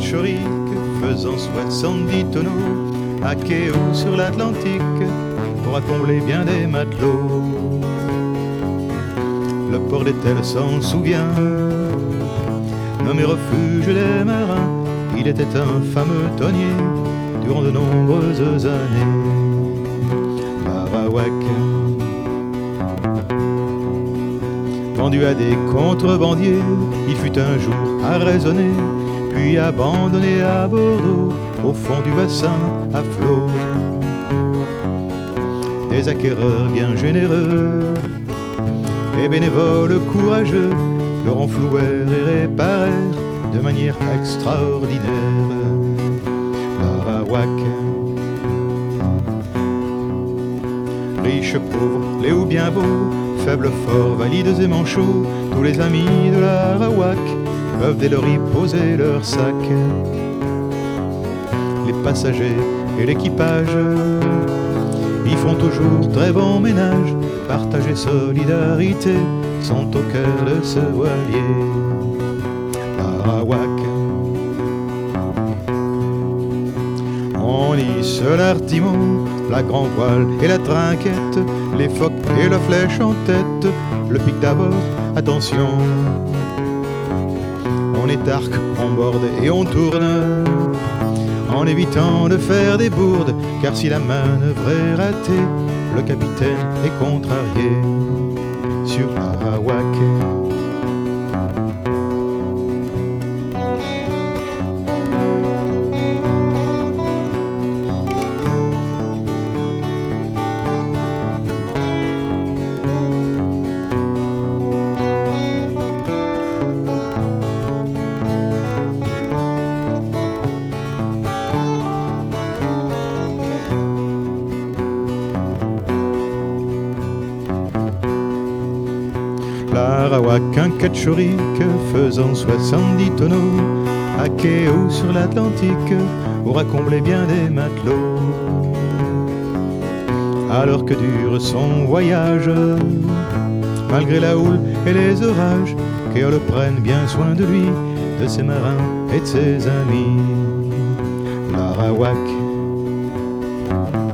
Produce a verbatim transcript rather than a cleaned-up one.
Ketchoric, faisant soixante-dix tonneaux, à quai haut sur l'Atlantique, pour combler bien des matelots. Le port d'Étel s'en souvient, nommé refuge des marins, il était un fameux tonnier durant de nombreuses années. L'Arawak, vendu à des contrebandiers, il fut un jour arraisonné, puis abandonné à Bordeaux, au fond du bassin à flot. Des acquéreurs bien généreux et bénévoles courageux le renflouèrent et réparèrent de manière extraordinaire. L'Arawak, riche, pauvre, laid ou bien beau, faible, fort, valides et manchots, tous les amis de l'Arawak peuvent dès lors y poser leur sac. Les passagers et l'équipage y font toujours très bon ménage. Partage et solidarité sont au cœur de ce voilier. L'Arawak, on hisse l'artimon, la grand voile et la trinquette, les phoques et la flèche en tête, le pic d'abord, attention. On étarque, on borde et on tourne, en évitant de faire des bourdes, car si la manœuvre est ratée, le capitaine est contrarié. Sur l'Arawak, l'Arawak, un Ketchoric faisant soixante-dix tonneaux, à quai haut sur l'Atlantique, aura comblé bien des matelots. Alors que dure son voyage, malgré la houle et les orages, qu'elle prenne bien soin de lui, de ses marins et de ses amis. L'Arawak,